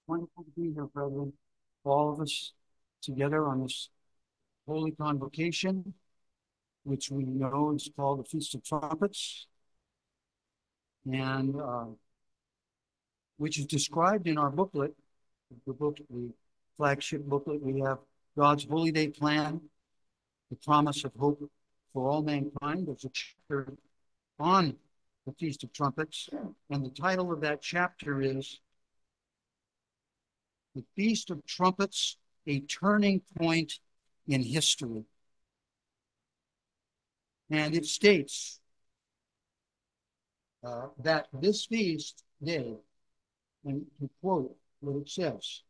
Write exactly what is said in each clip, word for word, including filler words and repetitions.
Wonderful to be here, brethren. All of us together on this holy convocation, which we know is called the Feast of Trumpets, and uh, which is described in our booklet, the book, the flagship booklet. We have God's Holy Day Plan, the promise of hope for all mankind. There's a chapter on the Feast of Trumpets, and the title of that chapter is The Feast of Trumpets, a Turning Point in History. And it states uh, that this feast day, and to quote what it says,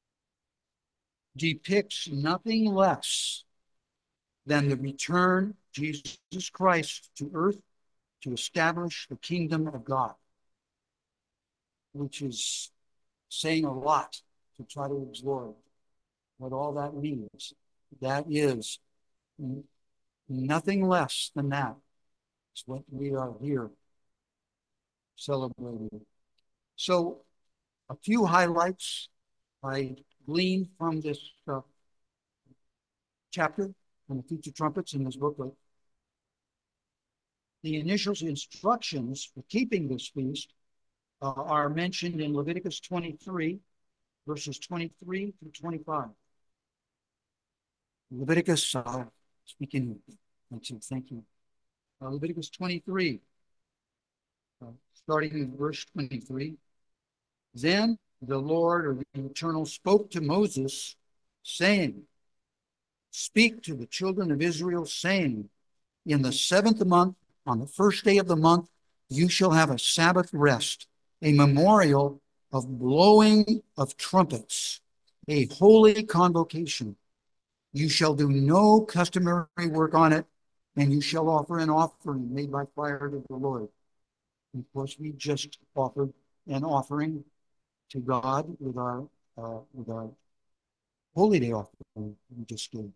depicts nothing less than the return of Jesus Christ to earth to establish the kingdom of God, which is saying a lot to try to absorb what all that means. That is nothing less than that. It's what we are here celebrating. So, a few highlights I gleaned from this uh, chapter on the Feast of Trumpets in this booklet. The initial instructions for keeping this feast uh, are mentioned in Leviticus twenty-three, verses twenty-three through twenty-five. Leviticus, uh, speaking, thank you. Uh, Leviticus twenty-three, uh, starting in verse twenty-three. Then the Lord, or the Eternal, spoke to Moses, saying, speak to the children of Israel, saying, in the seventh month, on the first day of the month, you shall have a Sabbath rest, a memorial of blowing of trumpets, a holy convocation. You shall do no customary work on it, and you shall offer an offering made by fire to the Lord. And of course, we just offered an offering to God with our uh, with our holy day offering we just did.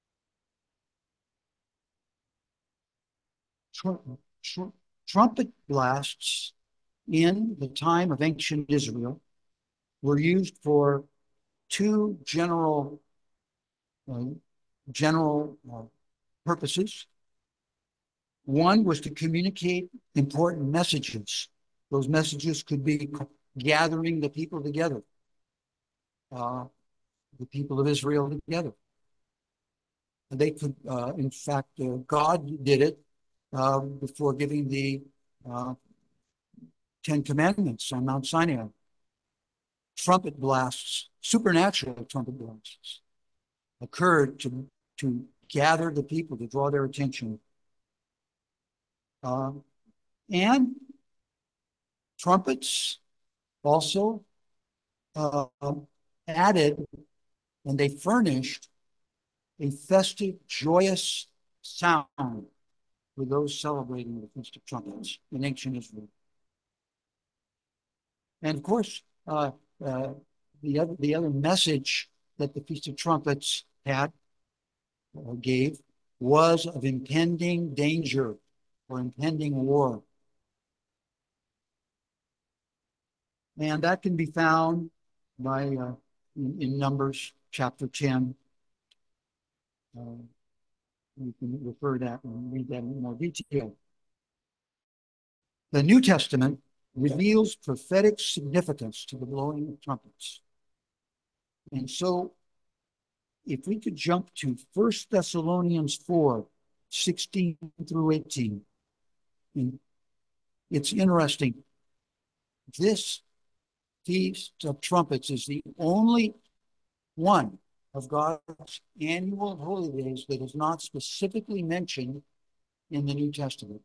Trumpet blasts in the time of ancient Israel were used for two general uh, general uh, purposes. One was to communicate important messages. Those messages could be gathering the people together, uh, the people of Israel together. And they could, uh, in fact, uh, God did it uh, before giving the uh, Ten Commandments on Mount Sinai. Trumpet blasts, supernatural trumpet blasts, occurred to, to gather the people, to draw their attention. Uh, and trumpets also uh, added, and they furnished a festive, joyous sound for those celebrating the Feast of Trumpets in ancient Israel. And of course, uh, uh, the other the other message that the Feast of Trumpets had or gave was of impending danger or impending war. And that can be found by uh, in, in Numbers chapter ten. Uh, you can refer to that and read that in more detail. The New Testament reveals prophetic significance to the blowing of trumpets. And so, if we could jump to First Thessalonians four, sixteen through eighteen, and it's interesting. This Feast of Trumpets is the only one of God's annual holy days that is not specifically mentioned in the New Testament.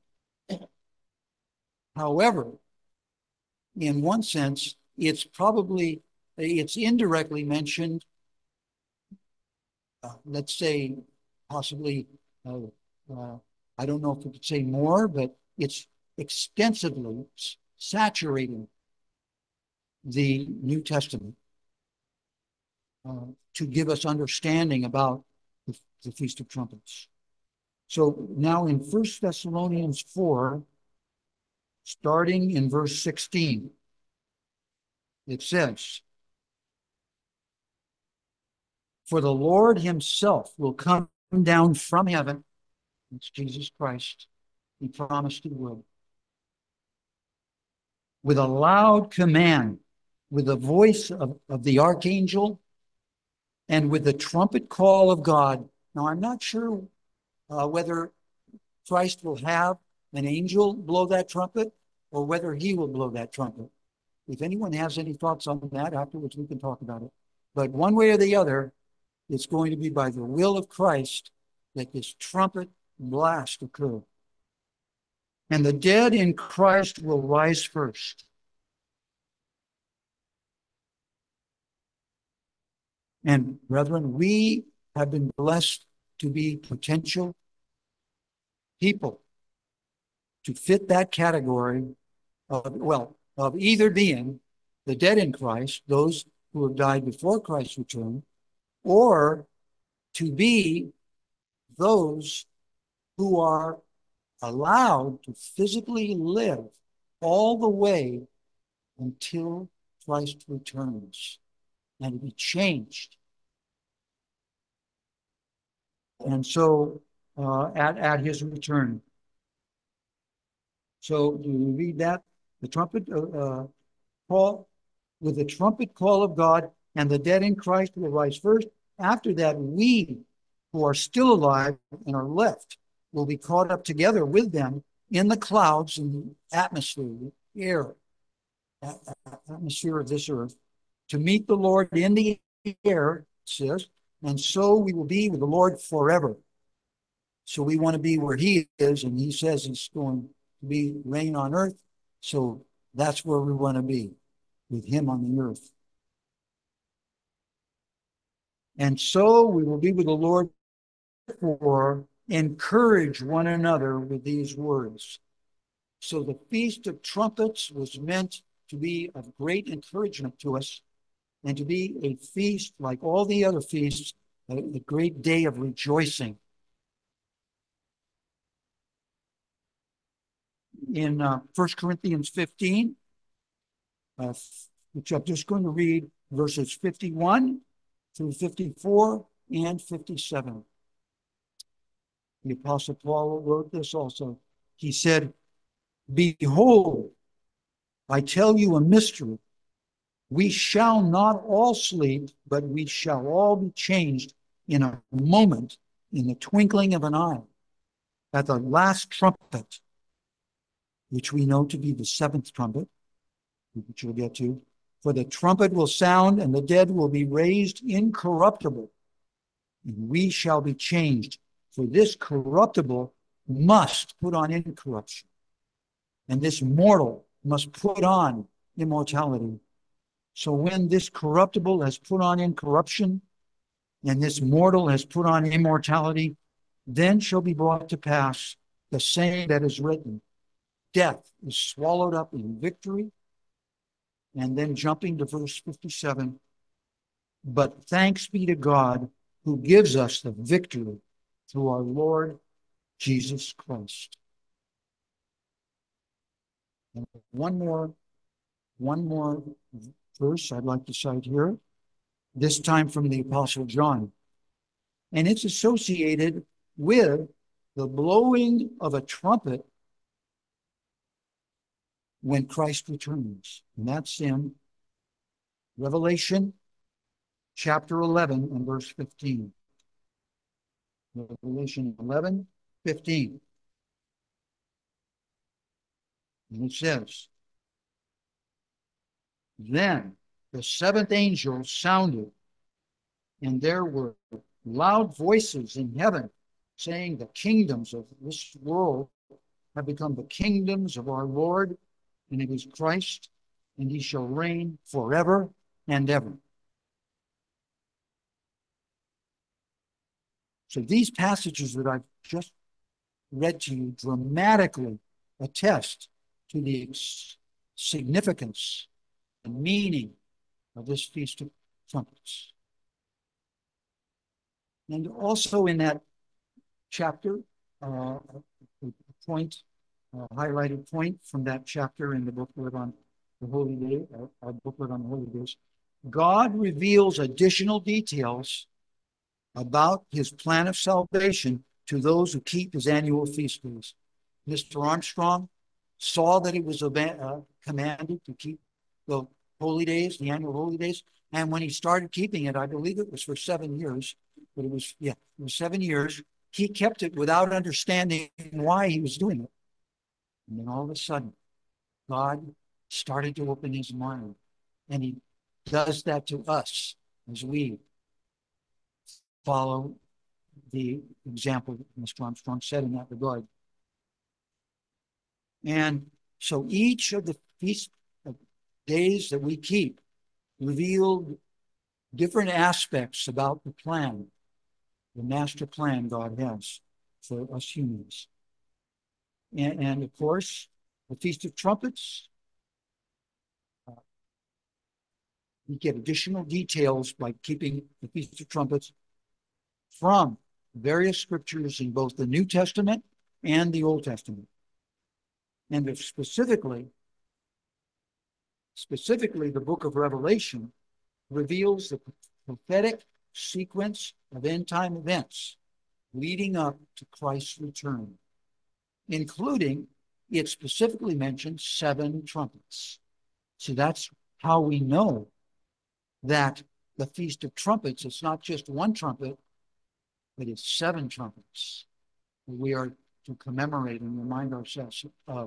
However, in one sense, it's probably, it's indirectly mentioned, uh, let's say, possibly, uh, uh, I don't know if we could say more, but it's extensively saturating the New Testament uh, to give us understanding about the, the Feast of Trumpets. So now in First Thessalonians four, starting in verse sixteen, it says, For the Lord himself will come down from heaven. It's Jesus Christ. He promised he would. With a loud command, with the voice of, of the archangel, and with the trumpet call of God. Now, I'm not sure uh, whether Christ will have an angel blow that trumpet or whether he will blow that trumpet. If anyone has any thoughts on that, afterwards we can talk about it. But one way or the other, it's going to be by the will of Christ that this trumpet blast occur. And the dead in Christ will rise first. And brethren, we have been blessed to be potential people to fit that category of, well, of either being the dead in Christ, those who have died before Christ's return, or to be those who are allowed to physically live all the way until Christ returns and to be changed. And so uh, at, at his return. So do you read that? The trumpet uh, uh, call, with the trumpet call of God, and the dead in Christ will rise first. After that, we who are still alive and are left will be caught up together with them in the clouds and the atmosphere, the air, atmosphere of this earth, to meet the Lord in the air, it says, and so we will be with the Lord forever. So we want to be where he is, and he says he's going to be reign on earth. So that's where we want to be, with him on the earth. And so we will be with the Lord, for encourage one another with these words. So the Feast of Trumpets was meant to be of great encouragement to us and to be a feast like all the other feasts, a, a great day of rejoicing. In uh, First Corinthians fifteen, uh, which I'm just going to read verses fifty-one through fifty-four and fifty-seven. The Apostle Paul wrote this also. He said, "Behold, I tell you a mystery. We shall not all sleep, but we shall all be changed in a moment, in the twinkling of an eye, at the last trumpet," which we know to be the seventh trumpet, which we'll get to. "For the trumpet will sound, and the dead will be raised incorruptible, and we shall be changed. For this corruptible must put on incorruption, and this mortal must put on immortality. So when this corruptible has put on incorruption, and this mortal has put on immortality, then shall be brought to pass the saying that is written, death is swallowed up in victory." And then jumping to verse fifty-seven, "But thanks be to God who gives us the victory through our Lord Jesus Christ." And one more, one more verse I'd like to cite here, this time from the Apostle John. And it's associated with the blowing of a trumpet when Christ returns. And that's in Revelation chapter eleven and verse fifteen. Revelation eleven, fifteen. And it says, "Then the seventh angel sounded, and there were loud voices in heaven saying, the kingdoms of this world have become the kingdoms of our Lord and of his Christ, and he shall reign forever and ever." So these passages that I've just read to you dramatically attest to the significance and meaning of this Feast of Trumpets. And also in that chapter, uh, a point, a highlighted point from that chapter in the booklet on the Holy Day, our, our booklet on the Holy Days, God reveals additional details about his plan of salvation to those who keep his annual feast days. Mister Armstrong saw that it was uh, commanded to keep the holy days, the annual holy days, and when he started keeping it, I believe it was for seven years, but it was, yeah, it was seven years, he kept it without understanding why he was doing it. And then all of a sudden, God started to open his mind, and he does that to us as we follow the example that Mister Armstrong said in that regard. And so each of the feast days that we keep revealed different aspects about the plan, the master plan God has for us humans. And, and of course, the Feast of Trumpets, uh, we get additional details by keeping the Feast of Trumpets from various scriptures in both the New Testament and the Old Testament. And specifically, specifically the book of Revelation reveals the prophetic sequence of end-time events leading up to Christ's return, including, it specifically mentions seven trumpets. So that's how we know that the Feast of Trumpets, it's not just one trumpet, but it's seven trumpets that we are to commemorate and remind ourselves of.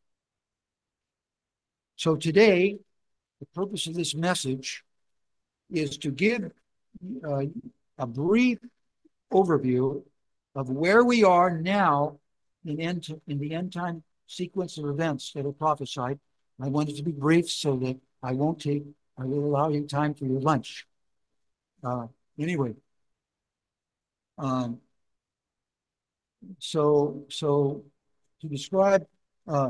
So today, the purpose of this message is to give uh, a brief overview of where we are now in, end, in the end time sequence of events that are prophesied. I want it to be brief so that I won't take, I will allow you time for your lunch. Uh, anyway, um, so so to describe uh,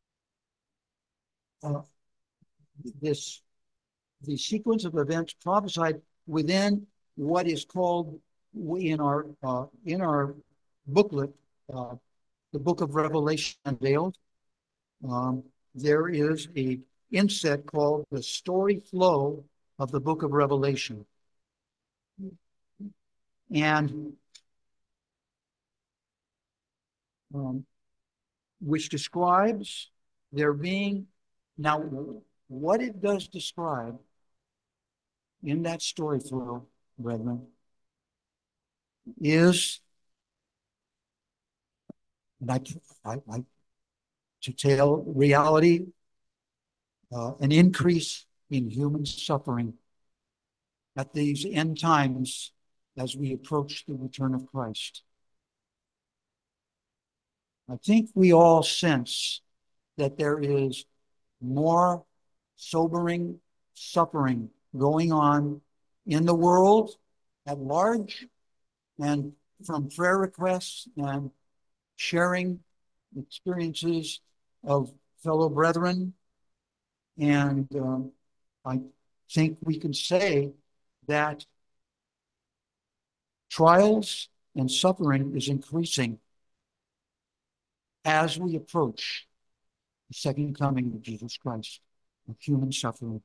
uh, this the sequence of events prophesied within what is called in our uh, in our booklet, uh, the Book of Revelation Unveiled. Um, there is a inset called the Story Flow of the Book of Revelation, and um, which describes there being now what it does describe in that story flow, brethren, is, and I, I, I to tell reality, uh, an increase in human suffering at these end times as we approach the return of Christ. I think we all sense that there is more sobering suffering going on in the world at large, and from prayer requests and sharing experiences of fellow brethren. And um, I think we can say that trials and suffering is increasing as we approach the second coming of Jesus Christ, of human suffering.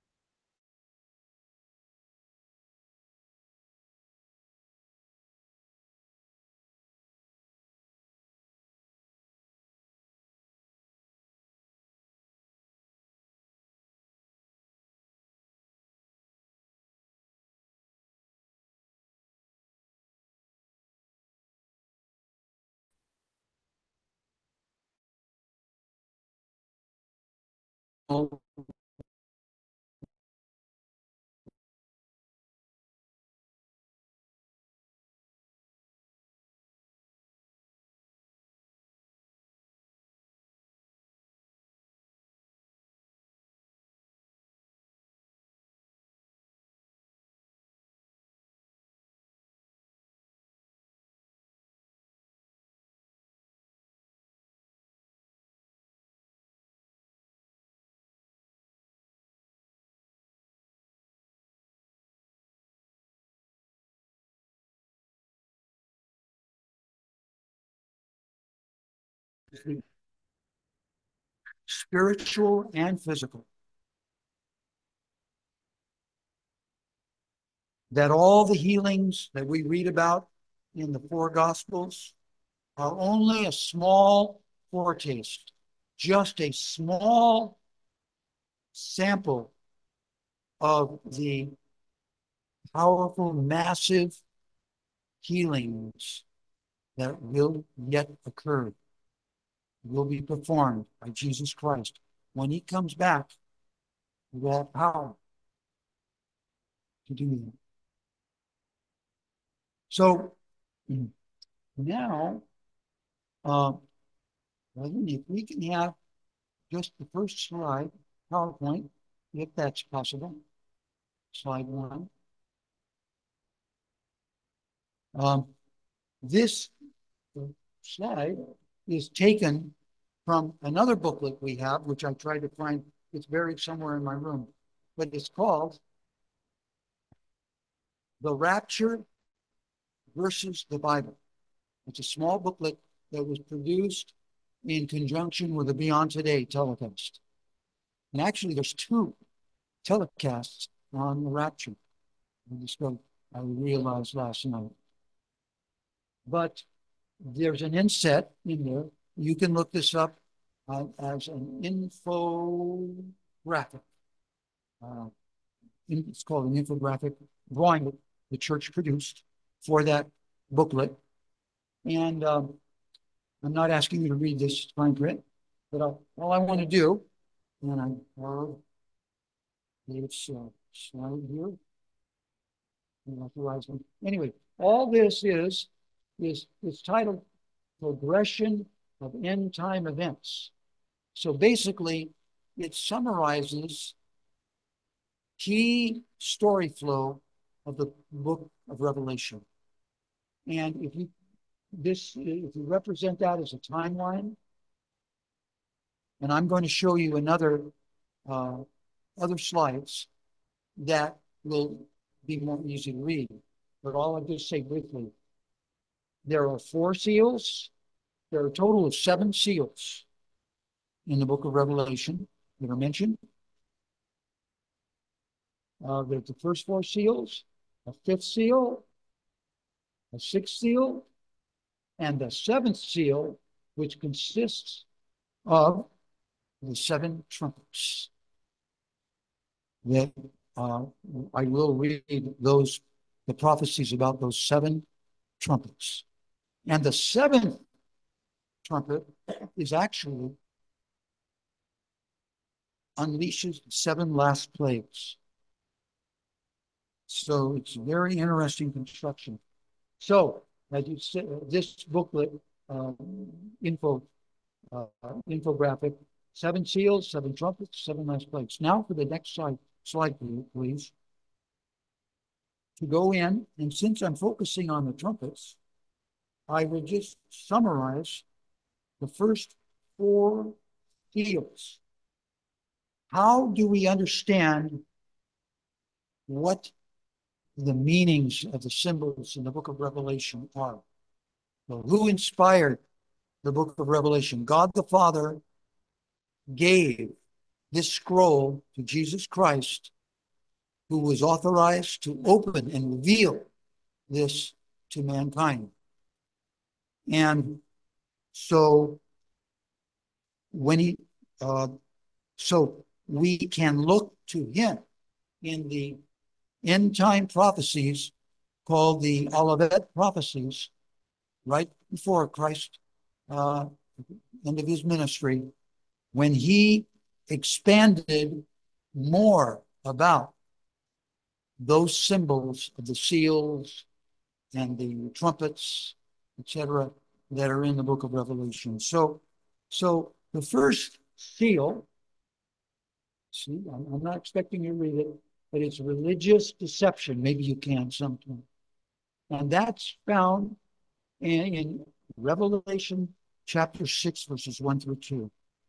Spiritual and physical. that all the healings that we read about in the four Gospels are only a small foretaste, just a small sample of the powerful, massive healings that will yet occur, will be performed by Jesus Christ when he comes back with all power to do that. So now, uh, if we can have just the first slide, PowerPoint, if that's possible. Slide one. Um, this slide is taken from another booklet we have, which I tried to find. It's buried somewhere in my room, but it's called The Rapture versus the Bible. It's a small booklet that was produced in conjunction with the Beyond Today telecast. And actually, there's two telecasts on the rapture. I just got, I realized last night. But there's an inset in there. You can look this up uh, as an infographic. Uh, it's called an infographic drawing that the church produced for that booklet. And um, I'm not asking you to read this fine print, but I'll, all I want to do, and I uh, it's uh, slide here. Anyway, all this is is is titled Progression of End Time Events. So basically, it summarizes key story flow of the book of Revelation. And if you this if you represent that as a timeline, and I'm going to show you another uh, other slides that will be more easy to read. But all I'll just say briefly, there are four seals. There are a total of seven seals in the book of Revelation that are mentioned. Uh, there's the first four seals, a fifth seal, a sixth seal, and the seventh seal, which consists of the seven trumpets. That uh, I will read those, the prophecies about those seven trumpets. And the seventh trumpet is actually unleashes seven last plagues. So it's very interesting construction. So as you said, this booklet, uh, info, uh, infographic, seven seals, seven trumpets, seven last plagues. Now for the next slide, slide please. To go in, and since I'm focusing on the trumpets, I will just summarize the first four seals. How do we understand what the meanings of the symbols in the book of Revelation are? Well, who inspired the book of Revelation? God the Father gave this scroll to Jesus Christ, who was authorized to open and reveal this to mankind. And so when he, uh, so we can look to him in the end time prophecies called the Olivet prophecies, right before Christ, uh, end of his ministry, when he expanded more about those symbols of the seals and the trumpets, et cetera, that are in the book of Revelation. So, so the first seal, see, I'm, I'm not expecting you to read it, but it's religious deception. Maybe you can sometime. And that's found in, in Revelation chapter six, verses one through two.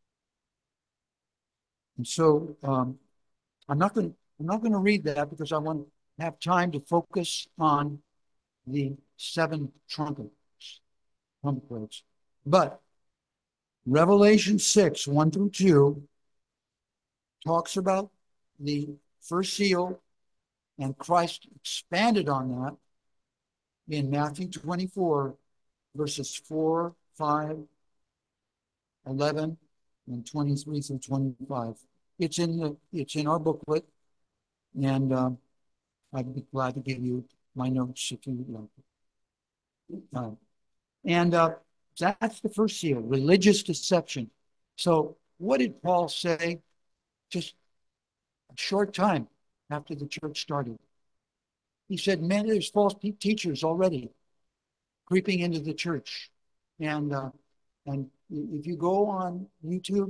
And so um, I'm not going I'm not going to read that because I want to have time to focus on the seven trumpets, trumpets. But Revelation six, one through two talks about the first seal And Christ expanded on that in Matthew twenty-four, verses four, five, eleven, and twenty-three through twenty-five. It's in the it's in our booklet, and um, I'd be glad to give you my notes if you would like. Uh, and uh, that's the first seal, religious deception. So what did Paul say just a short time after the church started? He said, man, there's false teachers already creeping into the church. And uh, and if you go on YouTube,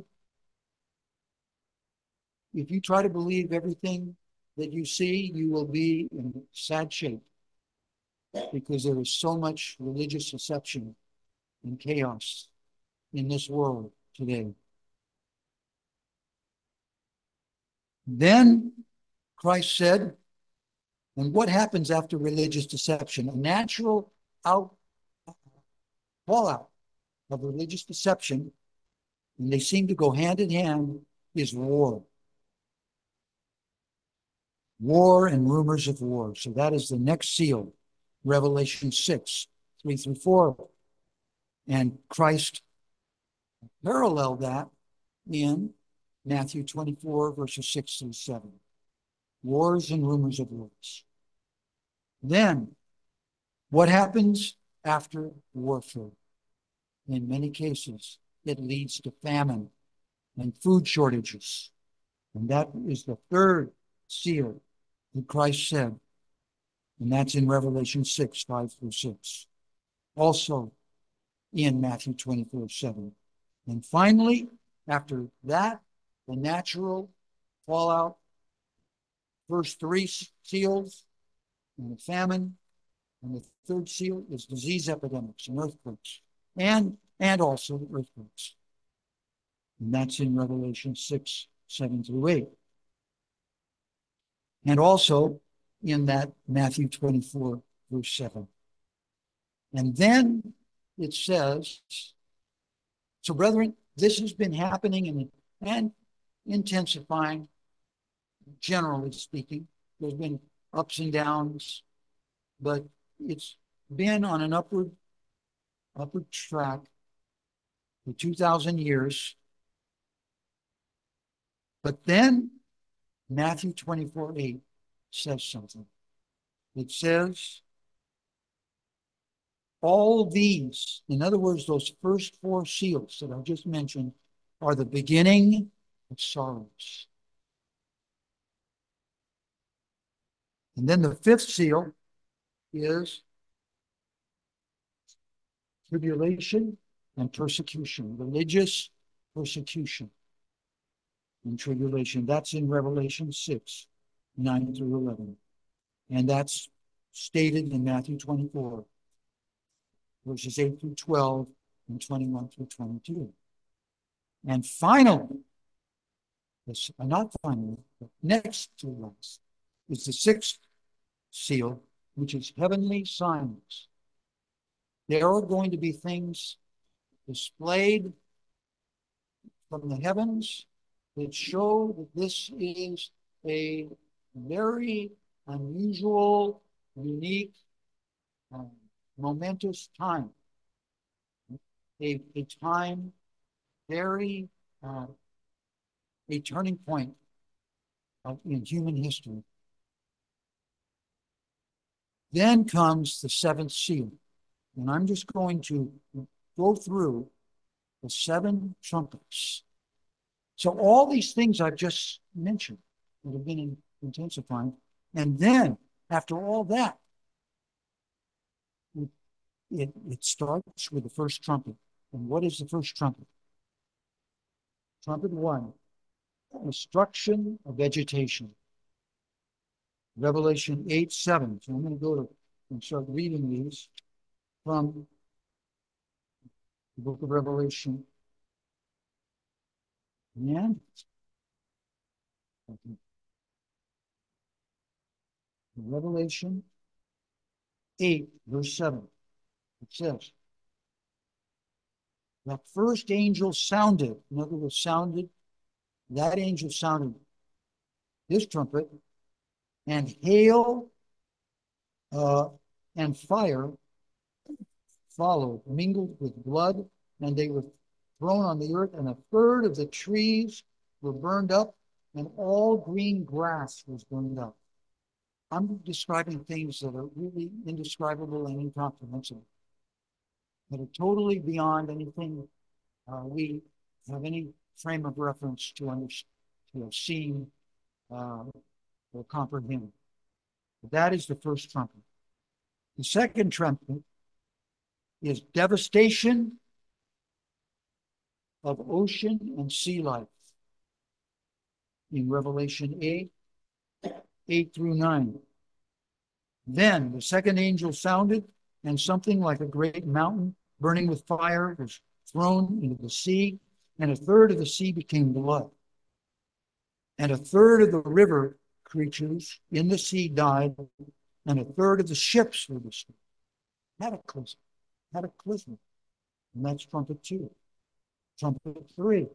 if you try to believe everything that you see, you will be in sad shape because there is so much religious deception and chaos in this world today. Then Christ said, and what happens after religious deception? A natural out fallout of religious deception, and they seem to go hand in hand, is war. War and rumors of war. So that is the next seal, Revelation six, three through four. And Christ paralleled that in Matthew twenty-four, verses six through seven. Wars and rumors of wars. Then, what happens after warfare? In many cases, it leads to famine and food shortages. And that is the third seal that Christ said. And that's in Revelation six, five through six. Also in Matthew twenty-four, seven. And finally, after that, the natural fallout, first three seals, and the famine, and the third seal is disease epidemics and earthquakes, and, and also earthquakes. And that's in Revelation six, seven through eight. And also in that Matthew twenty-four, verse seven. And then it says, so brethren, this has been happening and, and intensifying, generally speaking. There's been ups and downs, but it's been on an upward, upward track for two thousand years. But then Matthew twenty-four, eight says something. It says, all these, in other words, those first four seals that I just mentioned, are the beginning of sorrows. And then the fifth seal is tribulation and persecution, religious persecution and tribulation. That's in Revelation six, nine through eleven. And that's stated in Matthew twenty-four, verses eight through twelve and twenty-one through twenty-two. And finally, this, not finally, but next to last, is the sixth seal, which is heavenly signs. There are going to be things displayed from the heavens that show that this is a very unusual, unique, um, momentous time. A, a time very, uh, a turning point of, in human history. Then comes the seventh seal. And I'm just going to go through the seven trumpets. So all these things I've just mentioned that have been intensifying. And then after all that, it, it, it starts with the first trumpet. And what is the first trumpet? Trumpet one, destruction of vegetation. Revelation eight, seven. So I'm going to go to and start reading these from the book of Revelation. And Revelation eight, verse seven. It says, that first angel sounded, in other words, sounded, that angel sounded his trumpet, and hail uh, and fire followed, mingled with blood, and they were thrown on the earth, and a third of the trees were burned up, and all green grass was burned up. I'm describing things that are really indescribable and incomprehensible, that are totally beyond anything uh, we have any frame of reference to understand, to have seen uh, or comprehend. But that is the first trumpet. The second trumpet is devastation of ocean and sea life in Revelation eight, eight through nine. Then the second angel sounded, and something like a great mountain burning with fire was thrown into the sea, and a third of the sea became blood. And a third of the river creatures in the sea died, and a third of the ships were destroyed. Cataclysm, cataclysm. And that's trumpet two. Trumpet three.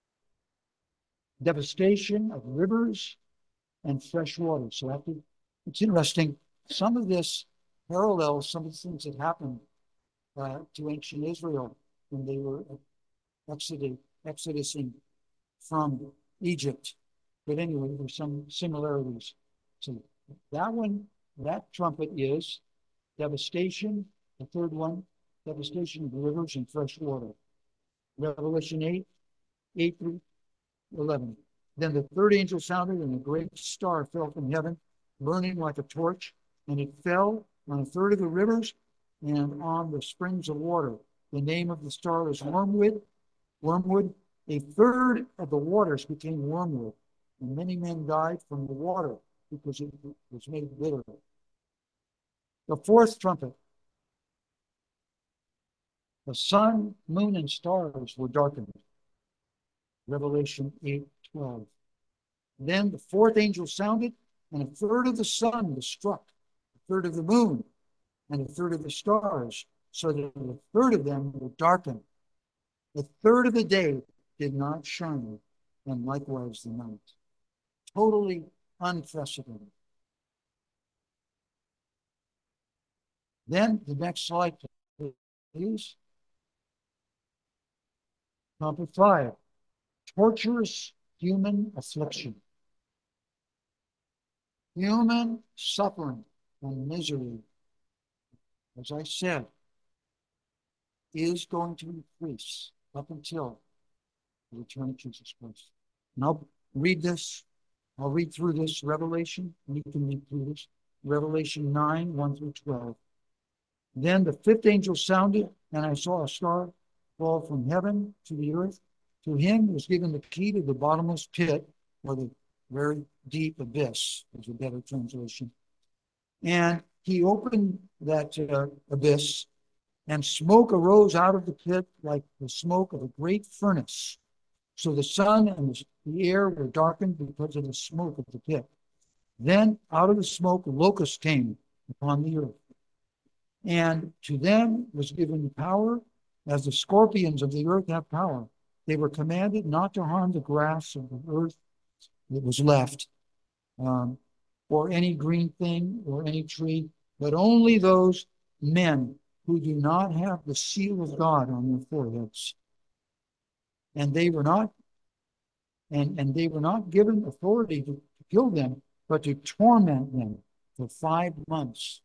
Devastation of rivers and fresh water. So after, it's interesting. Some of this parallels some of the things that happened uh, to ancient Israel when they were exoding, exodusing from Egypt. But anyway, there's some similarities. So that one, that trumpet is devastation. The third one, devastation of rivers and fresh water. Revelation eight, eight through eleven. Then the third angel sounded, and a great star fell from heaven, burning like a torch, and it fell on a third of the rivers and on the springs of water. The name of the star is Wormwood. Wormwood. A third of the waters became wormwood, and many men died from the water because it was made bitter. The fourth trumpet. The sun, moon, and stars were darkened. Revelation eight, twelve. Then the fourth angel sounded, and a third of the sun was struck, a third of the moon, and a third of the stars, so that a third of them were darkened. A third of the day did not shine, and likewise the night. Totally unprecedented. Then the next slide, please. Trumpet five. Torturous human affliction. Human suffering and misery, as I said, is going to increase up until the return of Jesus Christ. And I'll read this. I'll read through this Revelation, and you can read through this. Revelation nine, one through twelve. Then the fifth angel sounded, and I saw a star fall from heaven to the earth. To him was given the key to the bottomless pit, or the very deep abyss, is a better translation. And he opened that uh, abyss, and smoke arose out of the pit like the smoke of a great furnace. So the sun and the air were darkened because of the smoke of the pit. Then out of the smoke locusts came upon the earth. And to them was given power, as the scorpions of the earth have power. They were commanded not to harm the grass of the earth that was left, um, or any green thing or any tree, but only those men who do not have the seal of God on their foreheads. And they were not, and, and they were not given authority to, to kill them, but to torment them for five months.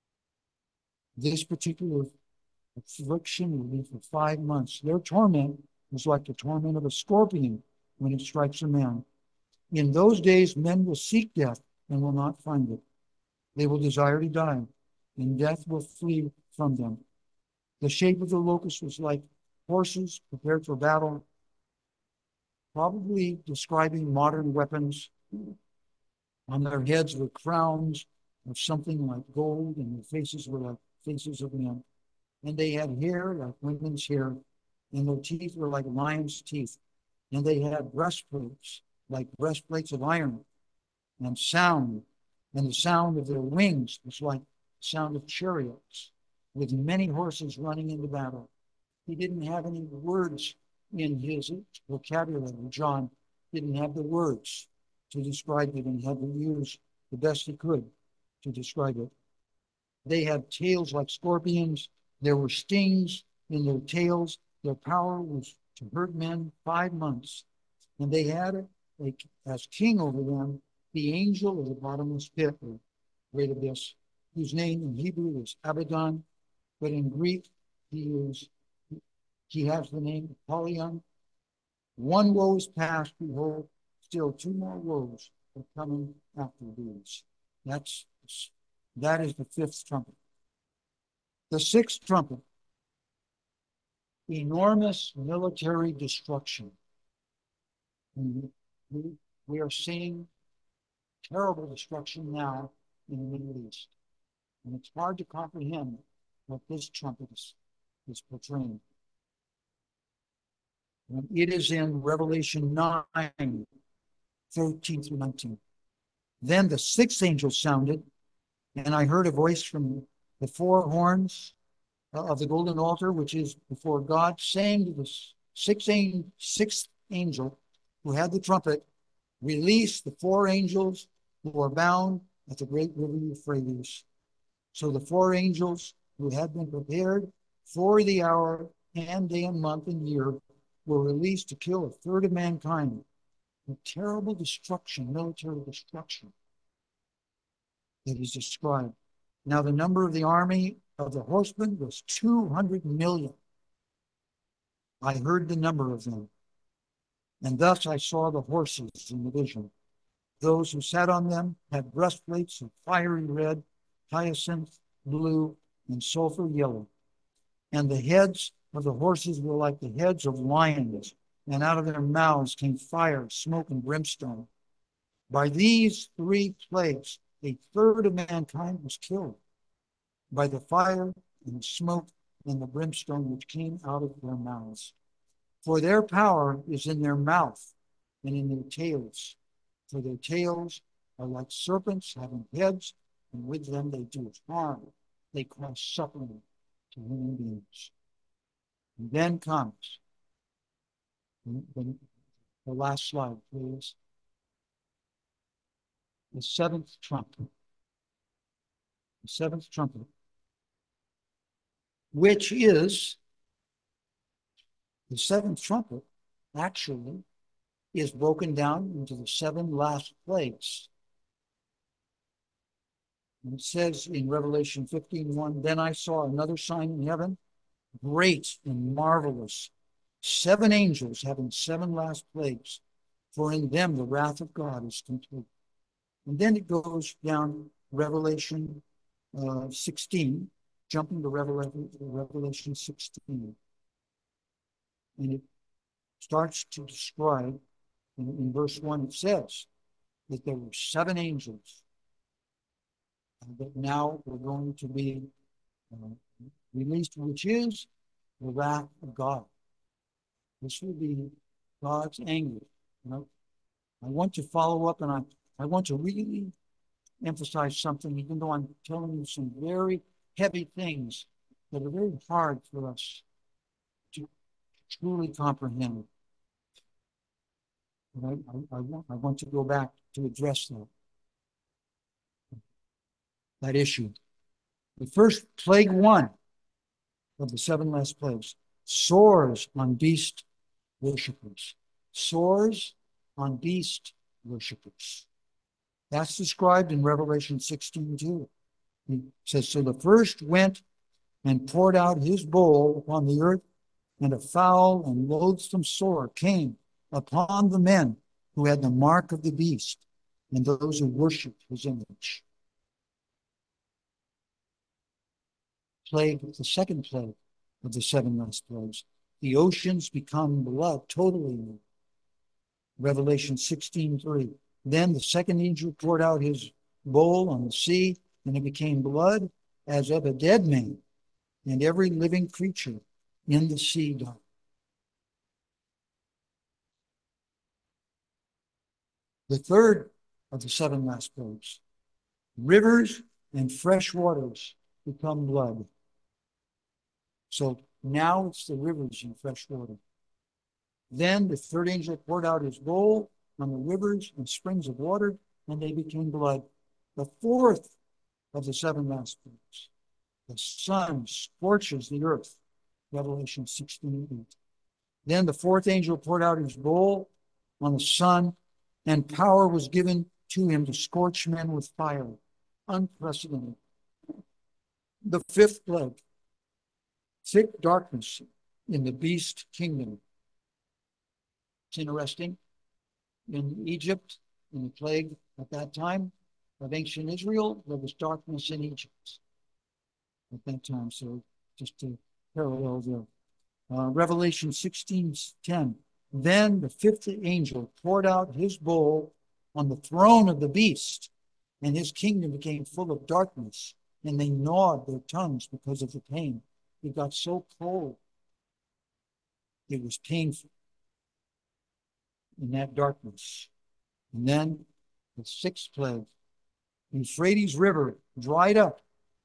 This particular affliction will be for five months. Their torment is like the torment of a scorpion when it strikes a man. In those days, men will seek death and will not find it. They will desire to die, and death will flee from them. The shape of the locust was like horses prepared for battle, probably describing modern weapons. On their heads were crowns of something like gold, and their faces were like faces of men. And they had hair like women's hair, and their teeth were like lions' teeth. And they had breastplates like breastplates of iron, and sound, and the sound of their wings was like the sound of chariots, with many horses running into battle. He didn't have any words in his vocabulary. John didn't have the words to describe it and had to use the best he could to describe it. They had tails like scorpions. There were stings in their tails. Their power was to hurt men five months. And they had a, as king over them the angel of the bottomless pit, or great abyss, whose name in Hebrew is Abaddon, but in Greek he is he has the name Apollyon. One woe is past, behold, still two more woes are coming after these. That's that is the fifth trumpet. The sixth trumpet, enormous military destruction. And we, we are seeing terrible destruction now in the Middle East. And it's hard to comprehend what this trumpet is, is portraying. And it is in Revelation nine, thirteen through nineteen. Then the sixth angel sounded, and I heard a voice from the four horns of the golden altar, which is before God, saying to the sixth, sixth angel who had the trumpet, release the four angels who are bound at the great river Euphrates. So the four angels who had been prepared for the hour and day and month and year were released to kill a third of mankind. A terrible destruction, military destruction that is described. Now the number of the army of the horsemen was two hundred million. I heard the number of them. And thus I saw the horses in the vision. Those who sat on them had breastplates of fiery red, hyacinth, blue, and sulfur yellow. And the heads of the horses were like the heads of lions, and out of their mouths came fire, smoke, and brimstone. By these three plagues, a third of mankind was killed, by the fire and the smoke and the brimstone which came out of their mouths. For their power is in their mouth and in their tails. For their tails are like serpents having heads, and with them they do harm. They cause suffering to human beings. And then comes the, the, the last slide, please. The seventh trumpet. The seventh trumpet, which is the seventh trumpet, actually, is broken down into the seven last plagues. And it says in Revelation fifteen one, then I saw another sign in heaven, great and marvelous, seven angels having seven last plagues, for in them the wrath of God is complete. And then it goes down Revelation uh, sixteen, jumping to Revelation, Revelation sixteen. And it starts to describe, in, in verse one, it says that there were seven angels that now were going to be uh, released, which is the wrath of God. This will be God's anger. You know, I want to follow up, and I, I want to really emphasize something, even though I'm telling you some very heavy things that are very hard for us to truly comprehend. But I, I, I, want, I want to go back to address that, that issue. The first plague one of the seven last plagues soars on beast worshippers. Soars on beast worshippers. That's described in Revelation sixteen two. He says, so the first went and poured out his bowl upon the earth, and a foul and loathsome sore came upon the men who had the mark of the beast and those who worshipped his image. Plague, the second plague of the seven last plagues. The oceans become blood, totally. Revelation sixteen three. Then the second angel poured out his bowl on the sea, and it became blood as of a dead man, and every living creature in the sea died. The third of the seven last plagues. Rivers and fresh waters become blood. So now it's the rivers and fresh water. Then the third angel poured out his bowl on the rivers and springs of water, and they became blood. The fourth of the seven last plagues. The sun scorches the earth. Revelation sixteen eight. Then the fourth angel poured out his bowl on the sun, and power was given to him to scorch men with fire. Unprecedented. The fifth plague. Thick darkness in the beast kingdom. It's interesting. In Egypt, in the plague at that time of ancient Israel, there was darkness in Egypt at that time. So just to parallel there. Uh, Revelation sixteen ten. Then the fifth angel poured out his bowl on the throne of the beast, and his kingdom became full of darkness, and they gnawed their tongues because of the pain. It got so cold. It was painful in that darkness. And then the sixth plague, Euphrates River dried up.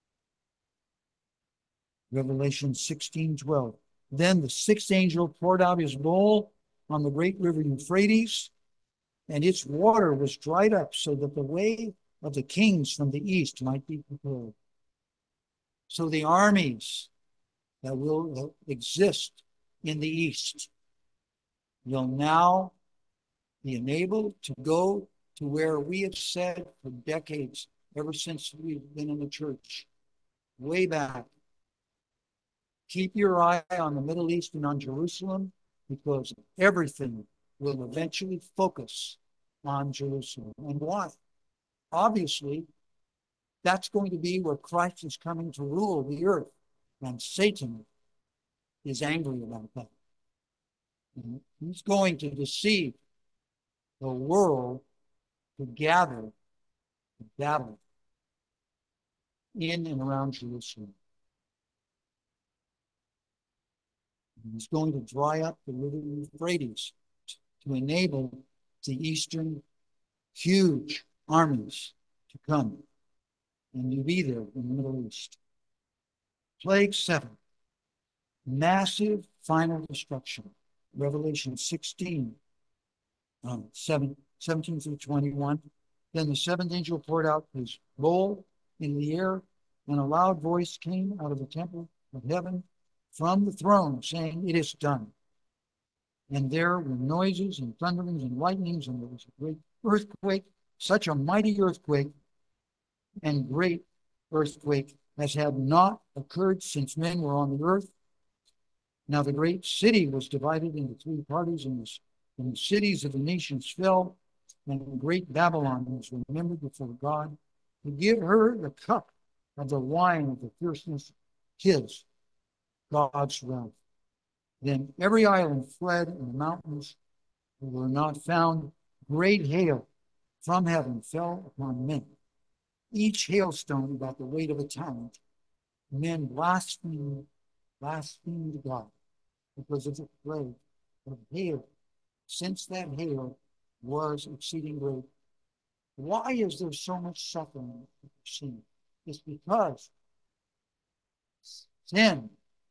Revelation sixteen twelve. Then the sixth angel poured out his bowl on the great river Euphrates, and its water was dried up so that the way of the kings from the east might be prepared. So the armies that will exist in the east will now be enabled to go to where we have said for decades, ever since we've been in the church, way back. Keep your eye on the Middle East and on Jerusalem, because everything will eventually focus on Jerusalem. And why? Obviously, that's going to be where Christ is coming to rule the earth, and Satan is angry about that. And he's going to deceive the world to gather to battle in and around Jerusalem. And he's going to dry up the river Euphrates to enable the eastern huge armies to come and to be there in the Middle East. Plague seven, massive final destruction. Revelation sixteen, um, seven, seventeen through twenty-one. Then the seventh angel poured out his bowl in the air, and a loud voice came out of the temple of heaven from the throne, saying, "It is done." And there were noises and thunderings and lightnings, and there was a great earthquake, such a mighty earthquake and great earthquake as had not occurred since men were on the earth. Now the great city was divided into three parties, and the, and the cities of the nations fell, and great Babylon was remembered before God to give her the cup of the wine of the fierceness, his, God's wrath. Then every island fled, and the mountains were not found. Great hail from heaven fell upon men, each hailstone about the weight of a talent. Men blasphemed, blasphemed God because of the plague of hail, since that hail was exceeding great. Why is there so much suffering that we've seen? It's because sin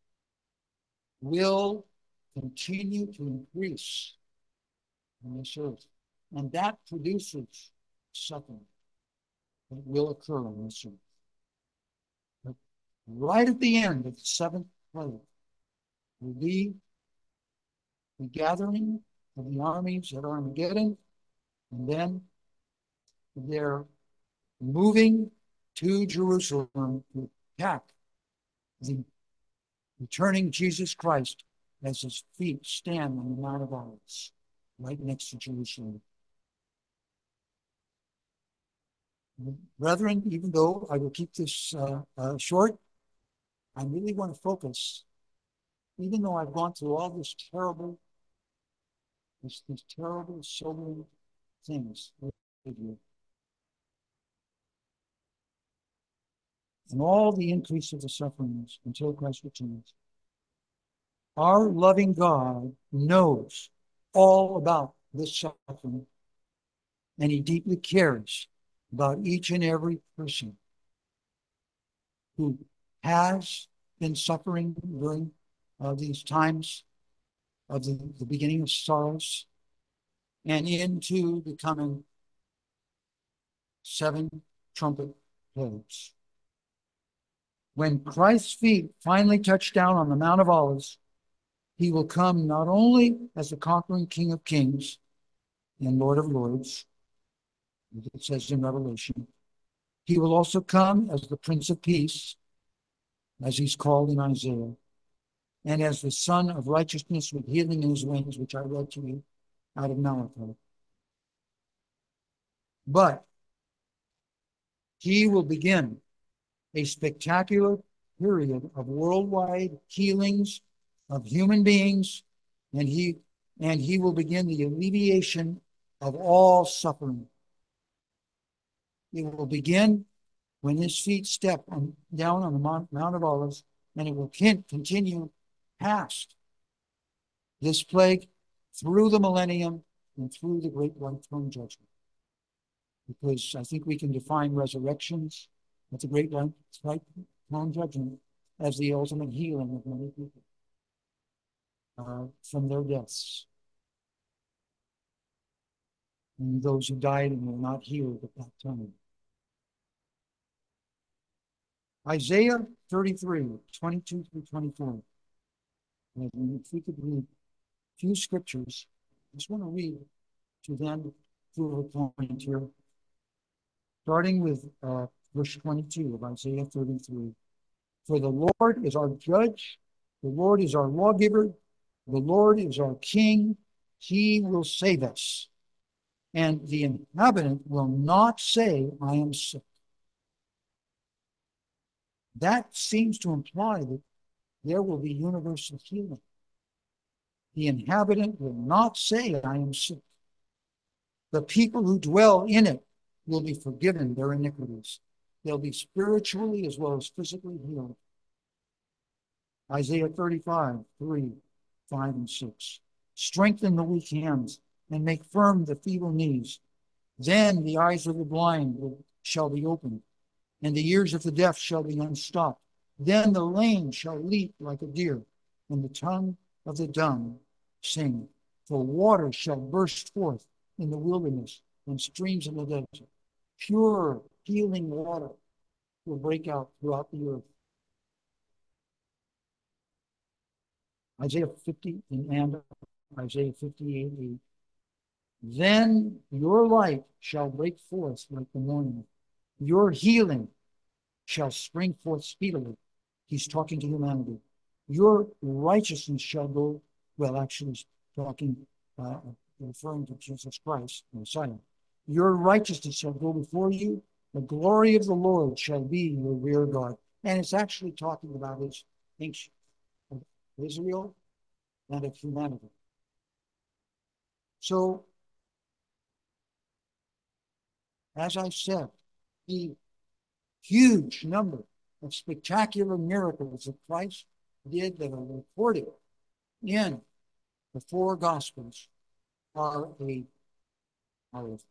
will continue to increase on this earth, and that produces suffering that will occur on this earth. But right at the end of the seventh plague will be the gathering of the armies at Armageddon, and then they're moving to Jerusalem to attack the returning Jesus Christ as his feet stand on the Mount of Olives, right next to Jerusalem. Brethren, even though I will keep this uh, uh, short, I really want to focus, even though I've gone through all this terrible, this, these terrible, sobering things with you, and all the increase of the sufferings until Christ returns. Our loving God knows all about this suffering, and he deeply cares about each and every person who has been suffering during uh, these times of the, the beginning of sorrows and into the coming seven trumpet plagues. When Christ's feet finally touch down on the Mount of Olives, he will come not only as the conquering King of Kings and Lord of Lords, as it says in Revelation, he will also come as the Prince of Peace, as he's called in Isaiah, and as the Son of Righteousness with healing in his wings, which I read to you out of Malachi. But he will begin a spectacular period of worldwide healings of human beings, and he and he will begin the alleviation of all suffering. It will begin when his feet step on, down on the Mount, Mount of Olives, and it will continue past this plague through the millennium and through the great white throne judgment. Because I think we can define resurrections at the great white throne judgment as the ultimate healing of many people uh, from their deaths. And those who died and were not healed at that time. Isaiah thirty-three, twenty-two through twenty-four. And if we could read a few scriptures, I just want to read to them through a point here. Starting with uh, verse twenty-two of Isaiah thirty-three. For the Lord is our judge, the Lord is our lawgiver, the Lord is our king, he will save us. And the inhabitant will not say, I am sick. That seems to imply that there will be universal healing. The inhabitant will not say, I am sick. The people who dwell in it will be forgiven their iniquities. They'll be spiritually as well as physically healed. Isaiah thirty-five, three, five, and six. Strengthen the weak hands and make firm the feeble knees. Then the eyes of the blind will, shall be opened, and the ears of the deaf shall be unstopped. Then the lame shall leap like a deer, and the tongue of the dumb sing. For water shall burst forth in the wilderness, and streams in the desert. Pure, healing water will break out throughout the earth. Isaiah fifty and Isaiah fifty-eight, eight. Then your light shall break forth like the morning. Your healing shall spring forth speedily. He's talking to humanity. Your righteousness shall go, well, actually, he's talking, uh, referring to Jesus Christ, the Messiah. Your righteousness shall go before you. The glory of the Lord shall be your rear guard. And it's actually talking about his ancient of Israel and of humanity. So, as I said, the huge number of spectacular miracles that Christ did that are recorded in the four Gospels are a, are a,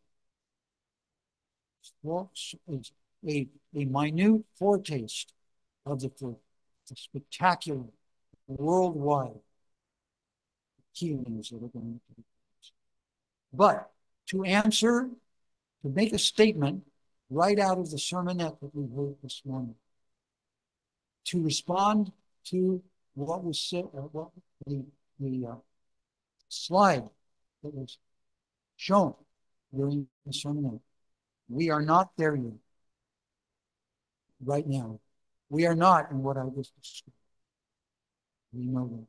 a, a minute foretaste of the, the spectacular worldwide healings that are going to take place. But to answer, to make a statement right out of the sermonette that we heard this morning, to respond to what was said, uh, what the, the uh, slide that was shown during the sermonette, we are not there yet. Right now, we are not in what I just described. We know that.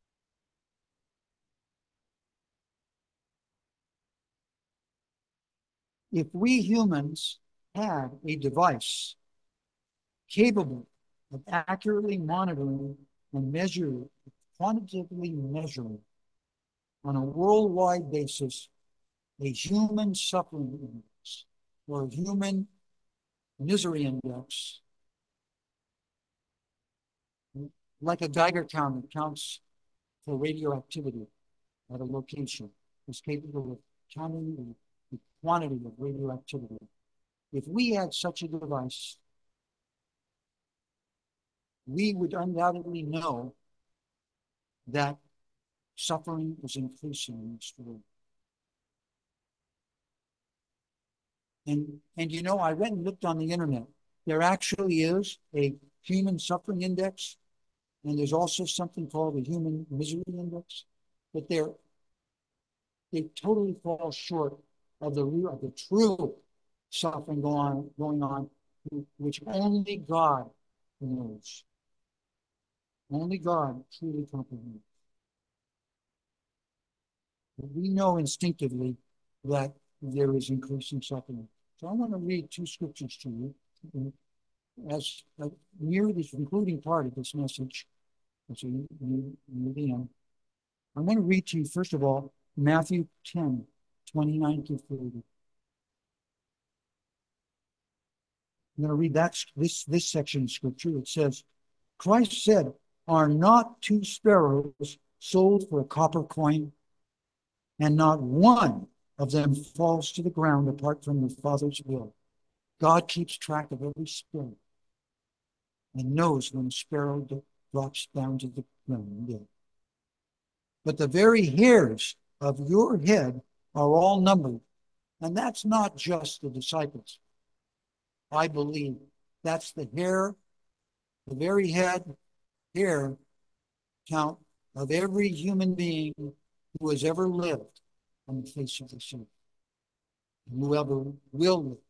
If we humans had a device capable of accurately monitoring and measuring, quantitatively measuring on a worldwide basis a human suffering index or a human misery index, like a Geiger counter counts for radioactivity at a location, is capable of counting the the quantity of radioactivity. If we had such a device, we would undoubtedly know that suffering is increasing in this world. And, and you know, I went and looked on the internet. There actually is a human suffering index, and there's also something called a human misery index, but they're, they totally fall short of the, of the true suffering going on, going on, which only God knows. Only God truly comprehends. We know instinctively that there is increasing suffering. So I want to read two scriptures to you as uh, near the concluding part of this message. So you, you, near the end. I want to read to you, first of all, Matthew ten, twenty-nine to thirty. I'm going to read that this, this section of scripture. It says, Christ said, are not two sparrows sold for a copper coin, and not one of them falls to the ground apart from the Father's will. God keeps track of every sparrow and knows when a sparrow drops down to the ground dead. But the very hairs of your head are all numbered. And that's not just the disciples. I believe that's the hair, the very head, hair count of every human being who has ever lived on the face of the earth, and whoever will live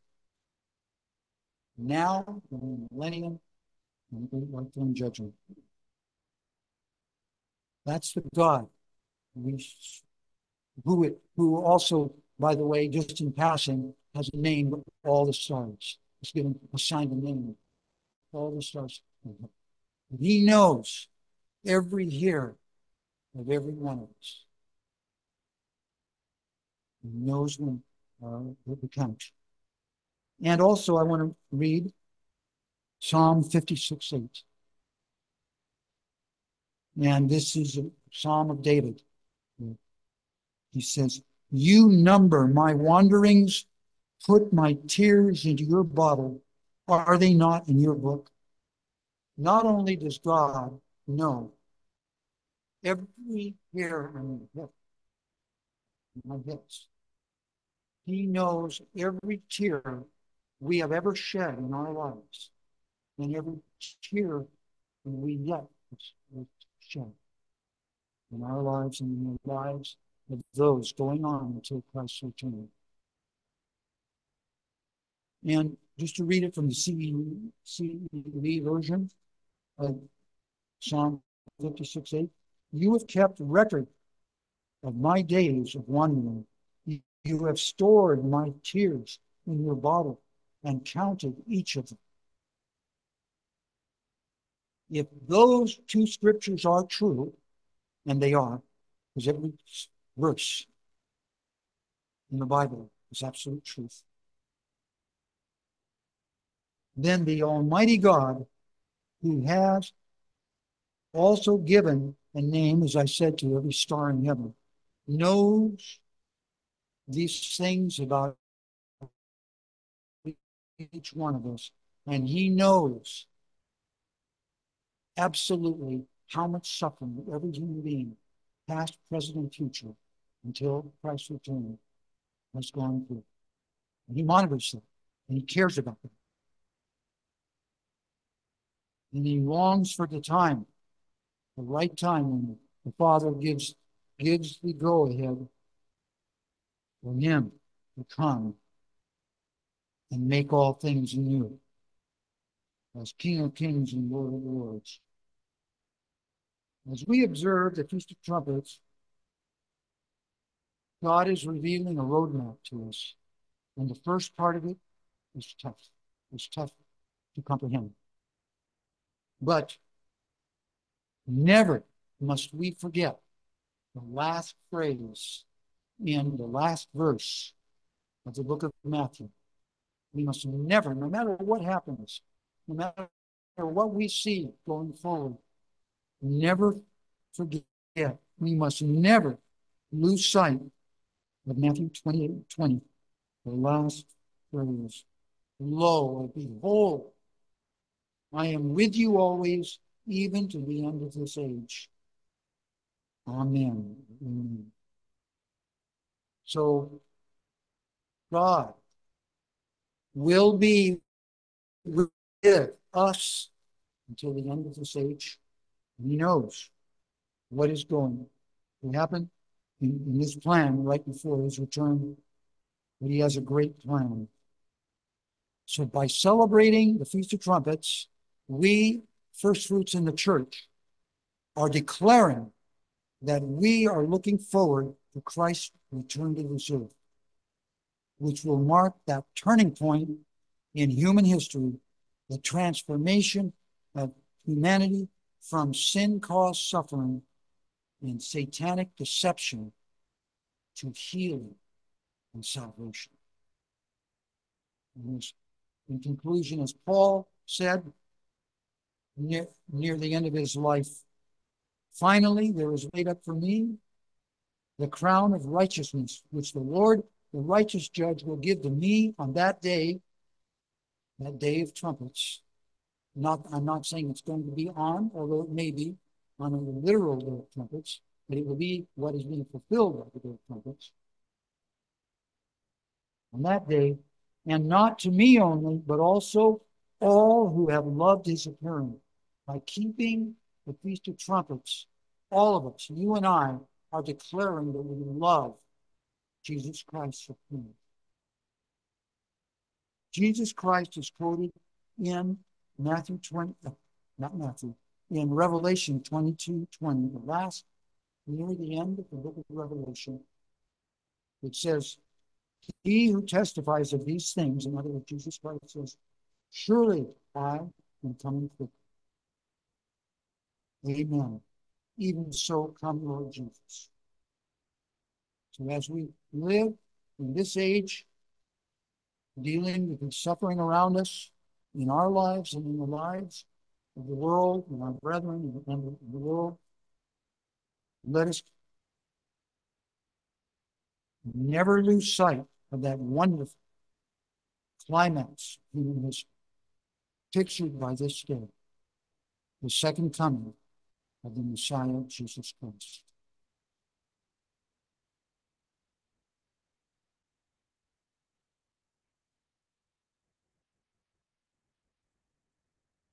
now, in the millennium, and the great white throne judgment. That's the God we, who, it, who also, by the way, just in passing, has named all the stars. He's given, assigned a name, all the stars. He knows every hair of every one of us. He knows when uh, the count. And also, I want to read Psalm fifty-six eight. And this is a Psalm of David. He says, you number my wanderings, put my tears into your bottle. Are they not in your book? Not only does God know every hair on my head, my hips, he knows every tear we have ever shed in our lives, and every tear we yet shed in our lives and in the lives of those going on until Christ's return. And just to read it from the C E V version of Psalm fifty-six eight, you have kept record of my days of wandering. You have stored my tears in your bottle and counted each of them. If those two scriptures are true, and they are, because every verse in the Bible is absolute truth, then the Almighty God, who has also given a name, as I said, to every star in heaven, knows these things about each one of us, and he knows absolutely how much suffering every human being, past, present, and future, until Christ's return, has gone through. And he monitors them, and he cares about them. And he longs for the time, the right time, when the Father gives, gives the go-ahead for him to come and make all things new as King of Kings and Lord of Lords. As we observe the Feast of Trumpets, God is revealing a roadmap to us. And the first part of it is tough. It's tough to comprehend. But never must we forget the last phrase in the last verse of the book of Matthew. We must never, no matter what happens, no matter what we see going forward, never forget. We must never lose sight of Matthew twenty-eight twenty, the last phrase. Lo, behold, I am with you always, even to the end of this age. Amen. Amen. So, God will be with us until the end of this age. And he knows what is going to happen in, in his plan right before his return. But he has a great plan. So by celebrating the Feast of Trumpets, we, first fruits in the church, are declaring that we are looking forward to Christ's return to this earth, which will mark that turning point in human history, the transformation of humanity from sin-caused suffering and satanic deception to healing and salvation. And in conclusion, as Paul said near, near the end of his life, finally there is laid up for me the crown of righteousness, which the Lord, the righteous judge, will give to me on that day, that day of trumpets. Not, I'm not saying it's going to be on, although it may be on a literal day of trumpets, but it will be what is being fulfilled by the day of trumpets. On that day, and not to me only, but also all who have loved his appearing. By keeping the Feast of Trumpets, all of us, you and I, are declaring that we love Jesus Christ's appearing. Jesus Christ is quoted in Matthew twenty, not Matthew, in Revelation twenty-two twenty, the last, near the end of the book of Revelation. It says, he who testifies of these things, in other words, Jesus Christ says, surely I am coming quickly. Amen. Even so, come, Lord Jesus. So as we live in this age, dealing with the suffering around us, in our lives and in the lives of the world, and our brethren and the world, let us never lose sight of that wonderful climax of human history, pictured by this day, the second coming of the Messiah, Jesus Christ.